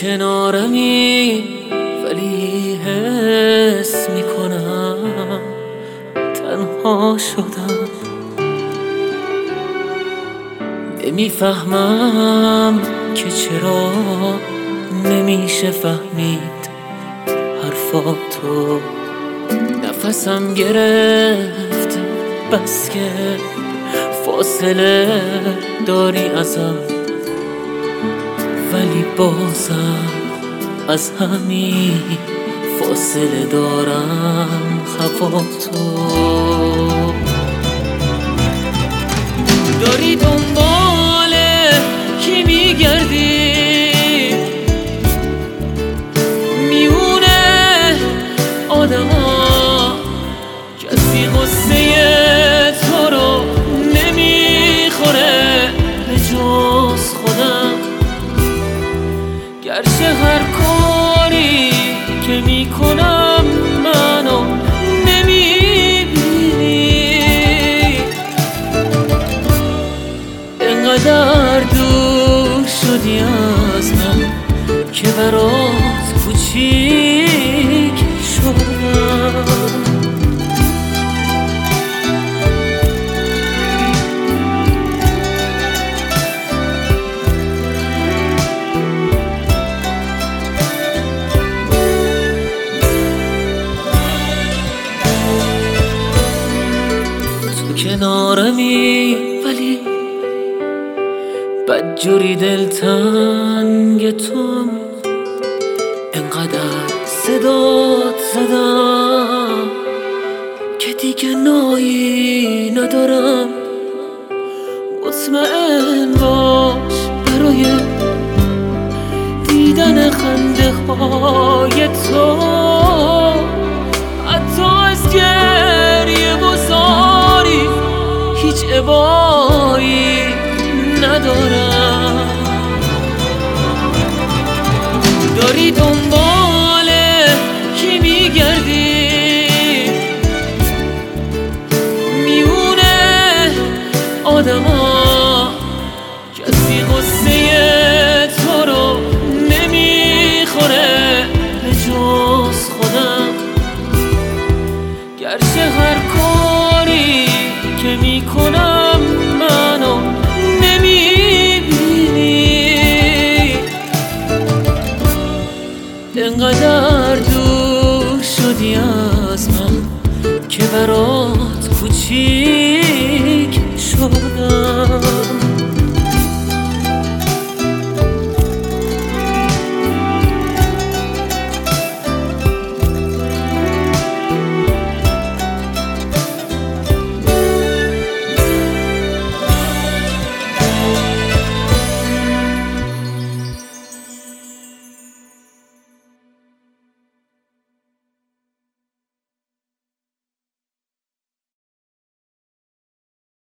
کنارمی ولی حس میکنم تنها شدم. نمیفهمم که چرا نمیشه فهمید حرفاتو. نفسم گرفت بس که فاصله داری ازم، ولی بازم از همین فاصله دارم خفاتو. داری دنبال کی میگردی میونه آدما؟ کسی قصه تو رو نمیخوره به جز خودم. گرچه هر کاری که میکنم منو نمیبینی، انقدر دور شدی از من که برات کوچیک شدم. کنارمی ولی بدجوری دلتنگ توم. انقدر صدات زدم که دیگه نایی ندارم. مطمئن باش برای دیدن خنده های تو حتی از گریه بزاری هیچ ابایی ندارم. داری دنبال کی میگردی میونه آدما؟ کسی قصه تو رو نمیخوره به جز خودم. گرچه هر کاری که میکنم منو نمیبینی، انقدر دور شدی از من که برات کوچیک شدم.